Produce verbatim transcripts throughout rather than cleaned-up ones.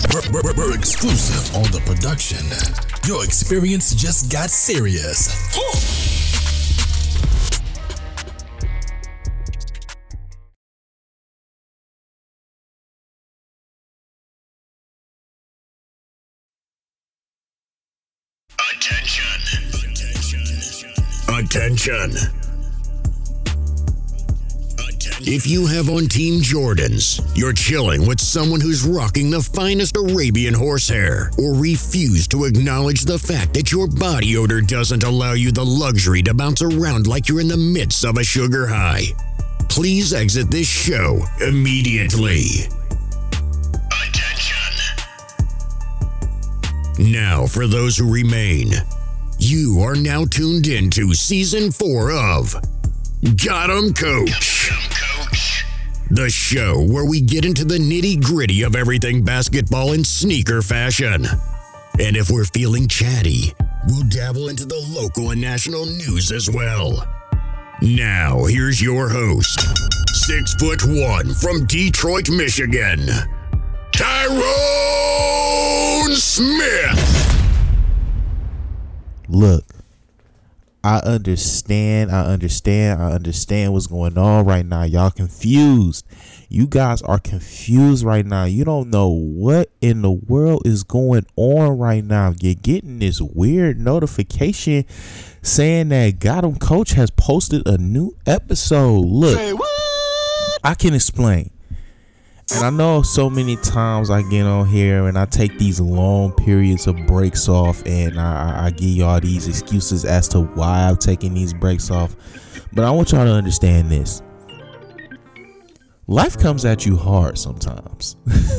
We're, we're, we're exclusive on the production. Your experience just got serious. Attention. Attention. If you have on Team Jordans, you're chilling with someone who's rocking the finest Arabian horsehair, or refuse to acknowledge the fact that your body odor doesn't allow you the luxury to bounce around like you're in the midst of a sugar high, please exit this show immediately. Attention. Now, for those who remain, you are now tuned in to Season four of Got 'em Coach. The show where we get into the nitty-gritty of everything basketball in sneaker fashion. And if we're feeling chatty, we'll dabble into the local and national news as well. Now, here's your host, six foot one from Detroit, Michigan, Tyrone Smith. Look, I understand, I understand, I understand what's going on right now. Y'all confused. You guys are confused right now. You don't know what in the world is going on right now. You're getting this weird notification saying that Got 'em Coach has posted a new episode. Look, hey, I can explain. And I know so many times I get on here and I take these long periods of breaks off, and I, I give y'all these excuses as to why I'm taking these breaks off. But I want y'all to understand this. Life comes at you hard sometimes.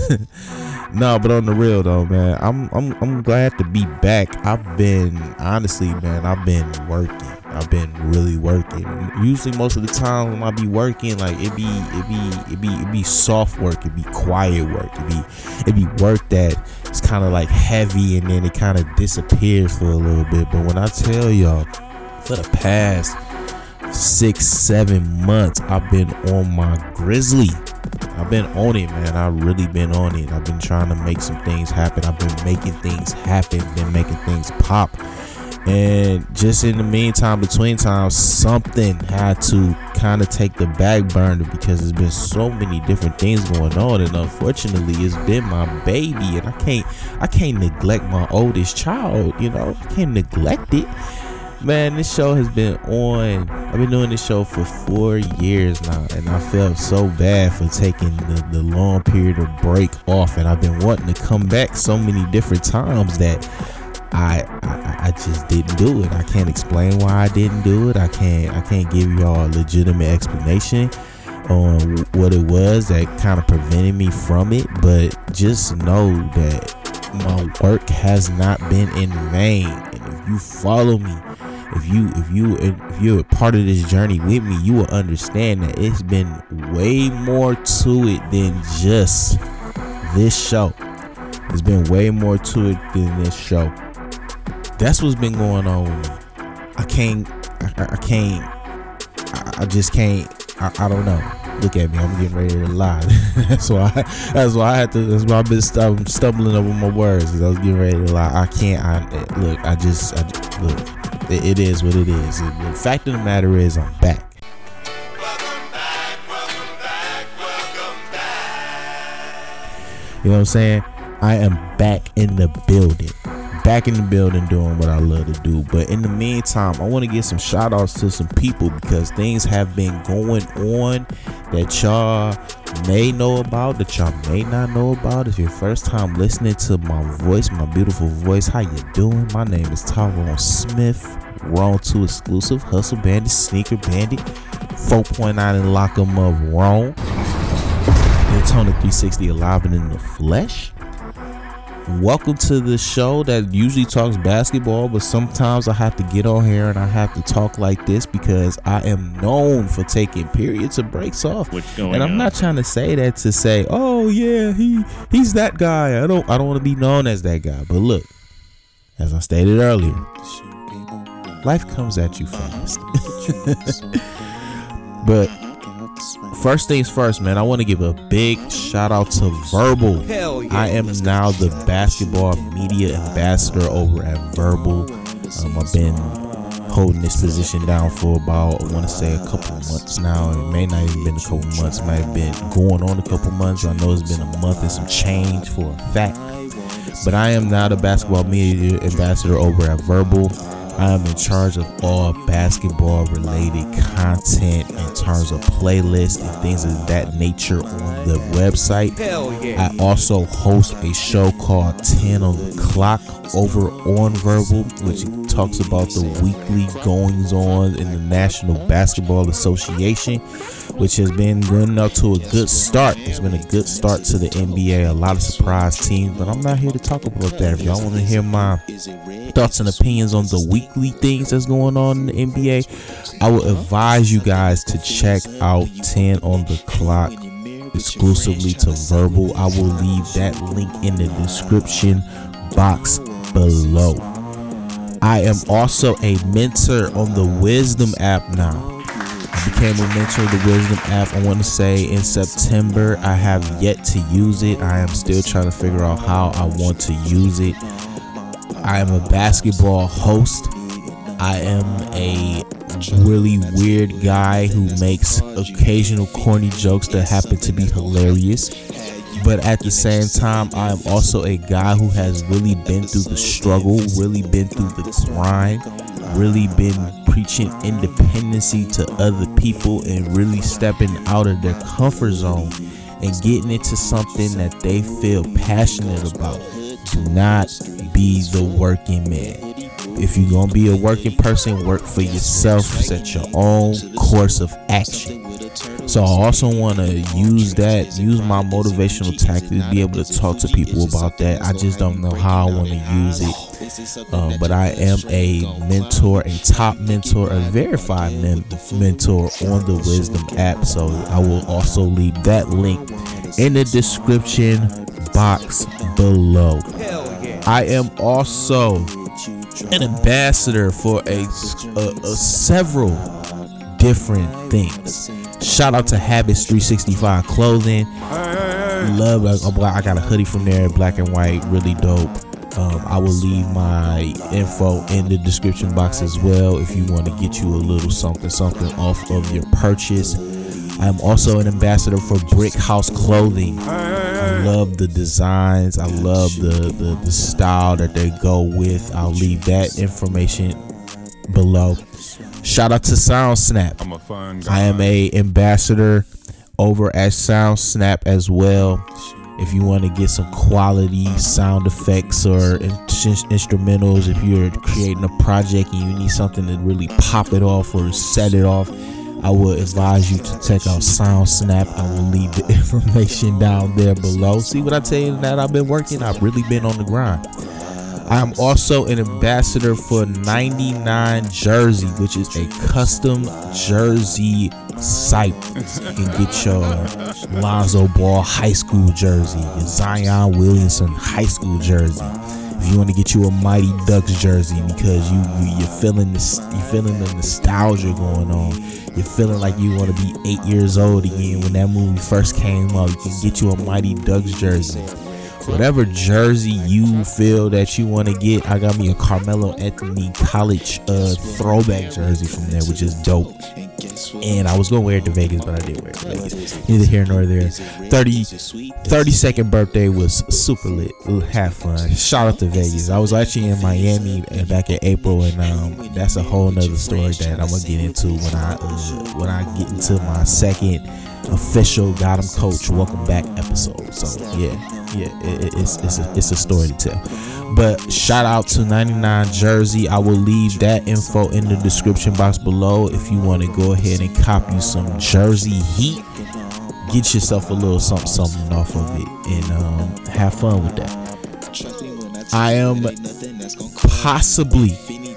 No, but on the real though, man, I'm I'm I'm glad to be back. I've been honestly, man, I've been working. I've been really working. Usually, most of the time when I be working, like it be it be it be it be soft work, it be quiet work, it be it be work that it's kind of like heavy and then it kind of disappears for a little bit. But when I tell y'all, for the past six, seven months, I've been on my grizzly. I've been on it, man. I've really been on it. I've been trying to make some things happen. I've been making things happen, been making things pop. And just in the meantime, between times, something had to kind of take the back burner because there's been so many different things going on, and unfortunately, it's been my baby, and I can't, I can't neglect my oldest child. You know, I can't neglect it. Man, this show has been on. I've been doing this show for four years now, and I felt so bad for taking the, the long period of break off, and I've been wanting to come back so many different times that I, I I just didn't do it. I can't explain why I didn't do it. I can't I can't give y'all a legitimate explanation on what it was that kind of prevented me from it. But just know that my work has not been in vain. And if you follow me, if you if you if you're a part of this journey with me, you will understand that it's been way more to it than just this show. There's been way more to it than this show. That's what's been going on with me. I can't, I, I can't, I, I just can't, I, I don't know. Look at me, I'm getting ready to lie. that's why, that's why I had to, that's why I've been stu- stumbling over my words, because I was getting ready to lie. I can't, I, look, I just, I, look, it, it is what it is. The fact of the matter is, I'm back. Welcome back, welcome back, welcome back. You know what I'm saying? I am back in the building. Back in the building doing what I love to do. But in the meantime, I want to give some shout outs to some people because things have been going on that y'all may know about, that y'all may not know about. If your first time listening to my voice, my beautiful voice, how you doing? My name is Tyrone Smith. Wrong two exclusive, Hustle Bandit, Sneaker Bandit, four point nine and lock 'em up wrong. Daytona three sixty alive and in the flesh. Welcome to the show that usually talks basketball, but sometimes I have to get on here and I have to talk like this because I am known for taking periods of breaks off. What's going and I'm on? not trying to say that to say, oh yeah, he he's that guy. I don't I don't want to be known as that guy. But look, as I stated earlier, life comes at you fast. But first things first, man, I want to give a big shout out to Verbal. Yeah. I am now the basketball media ambassador over at Verbal. Um, I've been holding this position down for about, I want to say, a couple months now. It may not even been a couple months. It might have been going on a couple months. I know it's been a month and some change for a fact. But I am now the basketball media ambassador over at Verbal. I am in charge of all basketball related content in terms of playlists and things of that nature on the website. Hell yeah. I also host a show called ten on the clock over on Verbal, which talks about the weekly goings on in the National Basketball Association, which has been getting up to a good start. It's been a good start to the N B A. A lot of surprise teams, but I'm not here to talk about that. If y'all want to hear my thoughts and opinions on the weekly things that's going on in the N B A, I would advise you guys to check out ten on the clock exclusively to Verbal. I will leave that link in the description box below. I am also a mentor on the Wisdom app now. I became a mentor of the Wisdom app, I want to say, in September. I have yet to use it. I am still trying to figure out how I want to use it. I am a basketball host. I am a really weird guy who makes occasional corny jokes that happen to be hilarious. But at the same time, I am also a guy who has really been through the struggle, really been through the grind, really been preaching independency to other people and really stepping out of their comfort zone and getting into something that they feel passionate about. Do not be the working man. If you're going to be a working person, work for yourself, set your own course of action. So I also want to use that, use my motivational tactic to be able to talk to people about that. I just don't know how I want to use it. Um, but I am a mentor, a top mentor, a verified men- mentor on the Wisdom app. So I will also leave that link in the description box below. I am also an ambassador for a, a, a several different things. Shout out to Habits three sixty-five Clothing. Love, I got a hoodie from there, black and white, really dope. Um, I will leave my info in the description box as well if you want to get you a little something, something off of your purchase. I'm also an ambassador for Brick House Clothing. I love the designs. I love the, the, the style that they go with. I'll leave that information below. Shout out to SoundSnap. I'm a fun guy. I am a ambassador over at SoundSnap as well. If you want to get some quality sound effects or in- instrumentals, if you're creating a project and you need something to really pop it off or set it off, I would advise you to check out SoundSnap. I will leave the information down there below. See what I tell you that I've been working? I've really been on the grind. I'm also an ambassador for ninety-nine Jersey, which is a custom jersey site. You can get your Lonzo Ball high school jersey, your Zion Williamson high school jersey. If you want to get you a Mighty Ducks jersey because you, you you're feeling this, you feeling the nostalgia going on. You're feeling like you want to be eight years old again when that movie first came out. You can get you a Mighty Ducks jersey. Whatever jersey you feel that you want to get, I got me a Carmelo Anthony college uh, throwback jersey from there, which is dope. And I was going to wear it to Vegas, but I didn't wear it to Vegas. Neither here nor there. thirty, thirty-second birthday was super lit. Have fun. Shout out to Vegas. I was actually in Miami back in April, and um, that's a whole nother story that I'm going to get into when I, uh, when I get into my second official Got 'em Coach Welcome Back episode. So, yeah. Yeah, it, it's it's a, it's a story to tell. But shout out to ninety-nine Jersey. I will leave that info in the description box below if you want to go ahead and cop you some Jersey heat. Get yourself a little something something off of it and um, have fun with that. I am possibly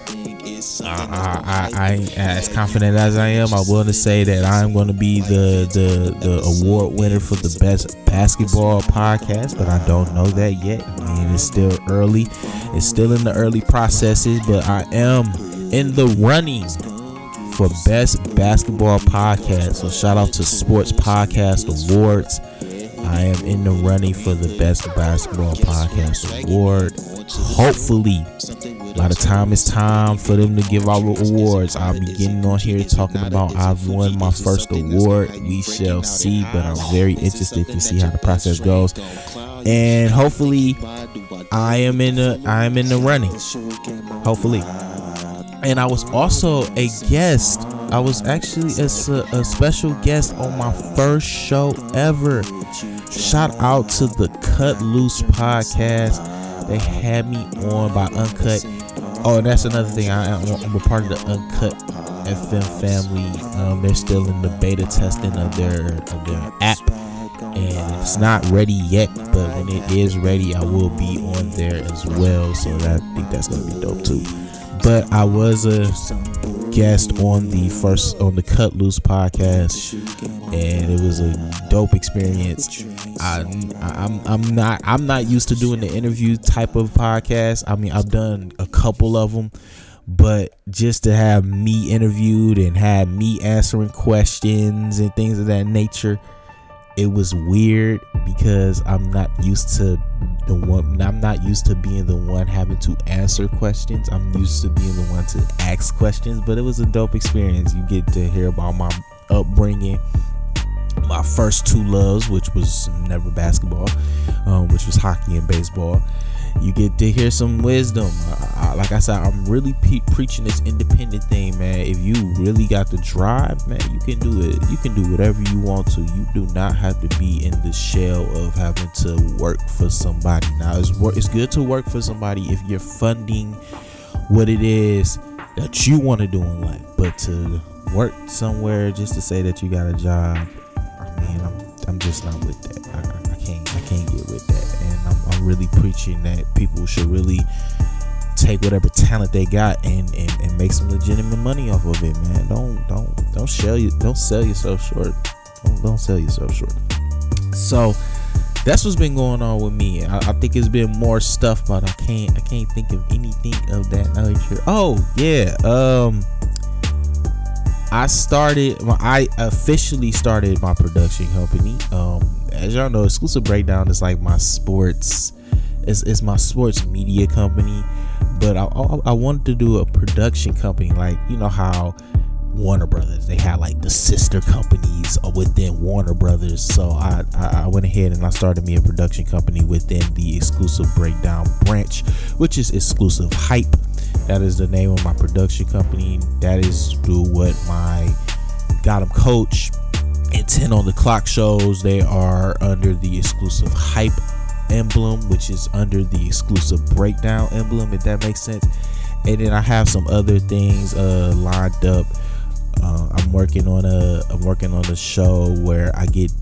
I, I, I ain't as confident as I am. I want to say that I'm going to be the, the the award winner for the best basketball podcast, but I don't know that yet. I mean, it's still early. It's still in the early processes, but I am in the running for Best Basketball Podcast. So shout out to Sports Podcast Awards. I am in the running for the Best Basketball Podcast Award. Hopefully, by the time it's time for them to give out awards, I'll be getting on here talking about I've won my first award. We shall see, but I'm very interested to see how the process goes. And hopefully, I am in the I am in the running. Hopefully. And I was also a guest. I was actually a, a special guest on my first show ever. Shout out to the Cut Loose podcast. They had me on by Uncut. Oh, and that's another thing. I, I'm a part of the Uncut F M family. Um, they're still in the beta testing of their of their app, and it's not ready yet. But when it is ready, I will be on there as well. So that, I think that's gonna be dope too. But I was a guest on the first on the Cut Loose podcast, and it was a dope experience. I, I'm I'm not I'm not used to doing the interview type of podcast. I mean, I've done a couple of them, but just to have me interviewed and have me answering questions and things of that nature, it was weird because I'm not used to the one. I'm not used to being the one having to answer questions. I'm used to being the one to ask questions. But it was a dope experience. You get to hear about my upbringing, my first two loves, which was never basketball, um, which was hockey and baseball. You get to hear some wisdom. I, I, like I said, I'm really pe- preaching this independent thing, man. If you really got the drive, man, you can do it. You can do whatever you want to. You do not have to be in the shell of having to work for somebody. Now, it's, it's good to work for somebody if you're funding what it is that you want to do in life. But to work somewhere just to say that you got a job, I mean, I'm, I'm just not with that. I, I can't, I can't get with that. And I'm, I'm really preaching that people should really take whatever talent they got and, and, and make some legitimate money off of it, man. Don't don't don't sell you don't sell yourself short. Don't don't sell yourself short. So that's what's been going on with me. I, I think it's been more stuff, but I can't I can't think of anything of that nature. Oh yeah, um, I started. I officially started my production company. Um, as y'all know, Exclusive Breakdown is like my sports. It's, it's my sports media company, but I, I I wanted to do a production company, like, you know how Warner Brothers, they had like the sister companies within Warner Brothers. So I, I I went ahead and I started me a production company within the Exclusive Breakdown branch, which is Exclusive Hype. That is the name of my production company. That is through what my Got 'em Coach and ten on the Clock shows. They are under the Exclusive Hype emblem, which is under the Exclusive Breakdown emblem, if that makes sense. And then I have some other things uh lined up. uh, I'm working on a I'm working on a show where I get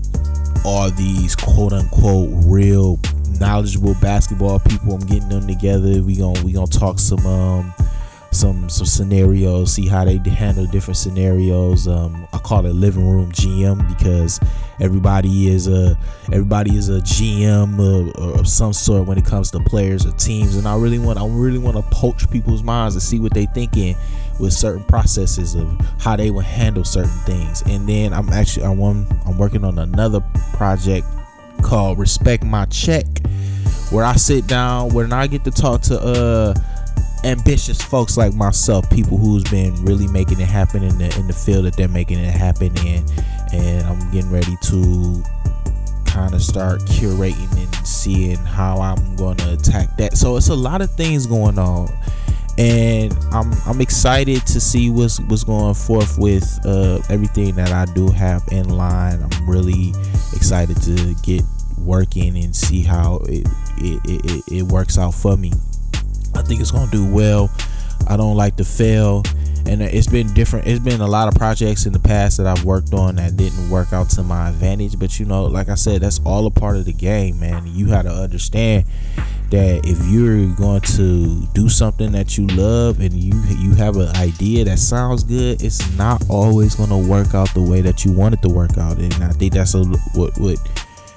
all these quote unquote real knowledgeable basketball people. I'm getting them together. We gonna we gonna talk some um some some scenarios, see how they handle different scenarios. um I call it living room G M because everybody is a everybody is a G M of, of some sort when it comes to players or teams, and I really want I really want to poach people's minds and see what they thinking with certain processes of how they would handle certain things. And then I'm actually I want I'm working on another project called Respect My Check, where I sit down where I get to talk to uh ambitious folks like myself, people who's been really making it happen in the in the field that they're making it happen in. And I'm getting ready to kind of start curating and seeing how I'm going to attack that. So it's a lot of things going on, and I'm I'm excited to see what's what's going forth with uh, everything that I do have in line. I'm really excited to get working and see how it it, it, it works out for me. I think it's gonna do well. I don't like to fail, and it's been different. It's been a lot of projects in the past that I've worked on that didn't work out to my advantage. But you know, like I said, that's all a part of the game, man. You have to understand that if you're going to do something that you love and you you have an idea that sounds good, it's not always gonna work out the way that you want it to work out. And I think that's a, what what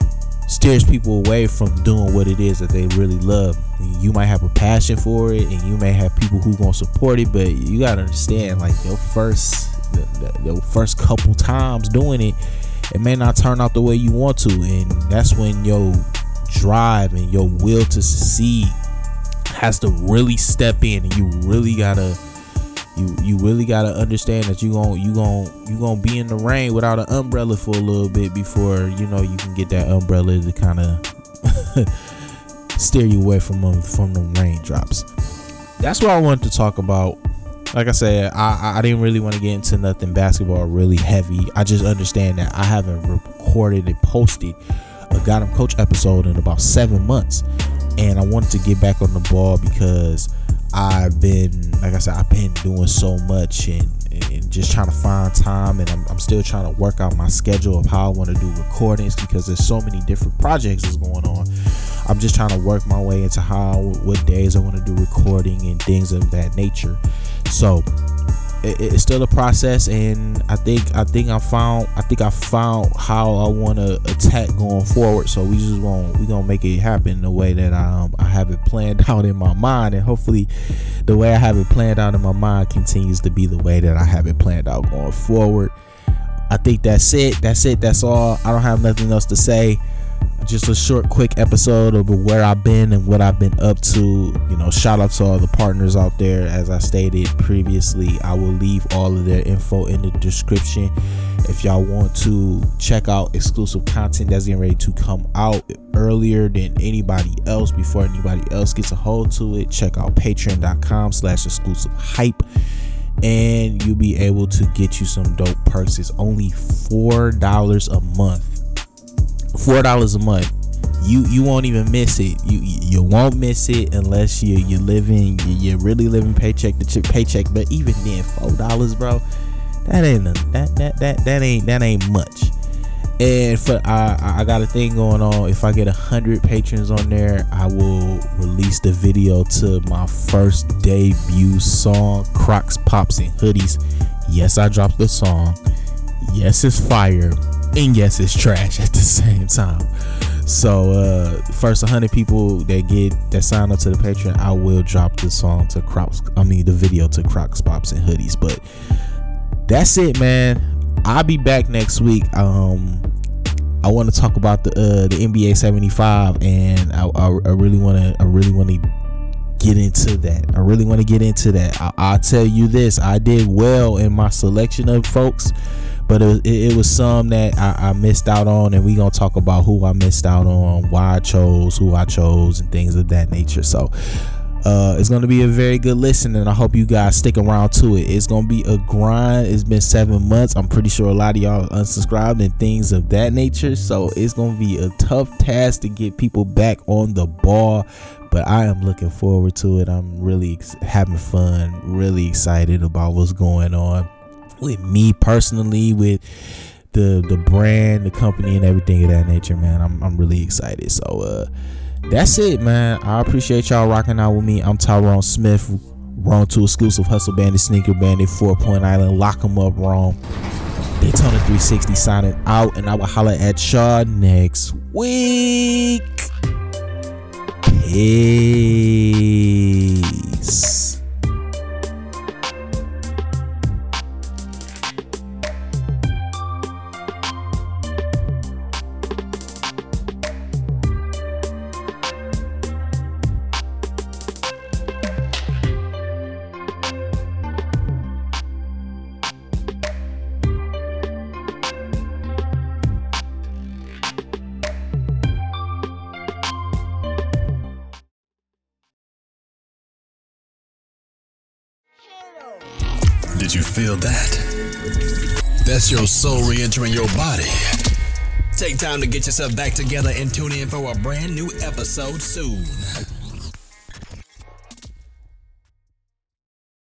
steers people away from doing what it is that they really love. You might have a passion for it, and you may have people who gonna support it, but you gotta understand, like, your first the, the, your first couple times doing it, it may not turn out the way you want to, and that's when your drive and your will to succeed has to really step in, and you really gotta you you really gotta understand that you gon' you gon' you gonna be in the rain without an umbrella for a little bit before you know you can get that umbrella to kind of steer you away from them from the raindrops. That's what I wanted to talk about. Like I said, I, I didn't really want to get into nothing basketball really heavy. I just understand that I haven't recorded and posted a Got 'em Coach episode in about seven months. And I wanted to get back on the ball because I've been, like I said, I've been doing so much and, and just trying to find time. And I'm, I'm still trying to work out my schedule of how I want to do recordings because there's so many different projects that's going on. I'm just trying to work my way into how, what days I want to do recording and things of that nature. So it, it's still a process, and I think I think I found I think I found how I want to attack going forward. So we just want we gonna make it happen the way that I um, I have it planned out in my mind, and hopefully the way I have it planned out in my mind continues to be the way that I have it planned out going forward. I think that's it. That's it. That's all. I don't have nothing else to say. Just a short, quick episode of where I've been and what I've been up to. You know, shout out to all the partners out there. As I stated previously, I will leave all of their info in the description. If y'all want to check out exclusive content that's getting ready to come out earlier than anybody else, before anybody else gets a hold to it, check out patreon.com slash exclusive hype. And you'll be able to get you some dope perks. It's only four dollars a month. Four dollars a month. You you won't even miss it. You you won't miss it unless you you're living you're really living paycheck to paycheck. But even then, four dollars, bro, that ain't that that that that ain't that ain't much. And for I I got a thing going on. If I get a hundred patrons on there, I will release the video to my first debut song, Crocs, Pops, and Hoodies. Yes, I dropped the song. Yes, it's fire. And yes, it's trash at the same time. So uh first one hundred people that get that sign up to the Patreon, I will drop the song to Crocs I mean the video to Crocs, Pops, and Hoodies. But that's it, man. I'll be back next week. um I want to talk about the uh the N B A seventy-five, and I, I, I really want to I really want to get into that. I really want to get into that. I, I'll tell you this, I did well in my selection of folks, but it was, it, it was some that I, I missed out on, and we gonna talk about who I missed out on, why I chose who I chose, and things of that nature. So uh it's gonna be a very good listen, and I hope you guys stick around to it. It's gonna be a grind. It's been seven months. I'm pretty sure a lot of y'all unsubscribed and things of that nature, so it's gonna be a tough task to get people back on the ball, but I am looking forward to it. I'm really ex- having fun, really excited about what's going on with me personally, with the the brand, the company, and everything of that nature, man. I'm I'm really excited. So uh that's it, man. I appreciate y'all rocking out with me. I'm Tyrone Smith, Wrong to Exclusive Hustle Bandit, Sneaker Bandit, Four Point Island, Lock 'em Up, Wrong. Daytona three sixty signing out, and I will holler at y'all next week. Peace. Did you feel that? That's your soul re-entering your body. Take time to get yourself back together and tune in for a brand new episode soon.